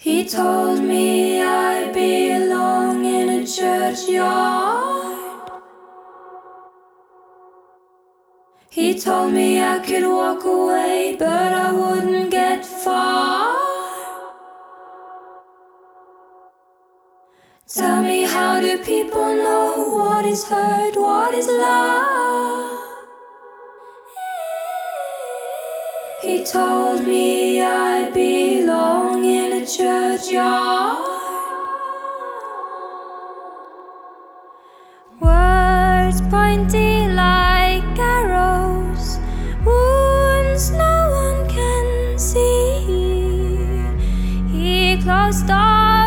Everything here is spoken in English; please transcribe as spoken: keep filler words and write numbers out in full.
He told me I belong in a churchyard. He told me I could walk away, but I wouldn't get far. Tell me, how do people know what is hurt, what is love? He told me I belong in a churchyard. Words pointy like arrows, wounds no one can see. He closed doors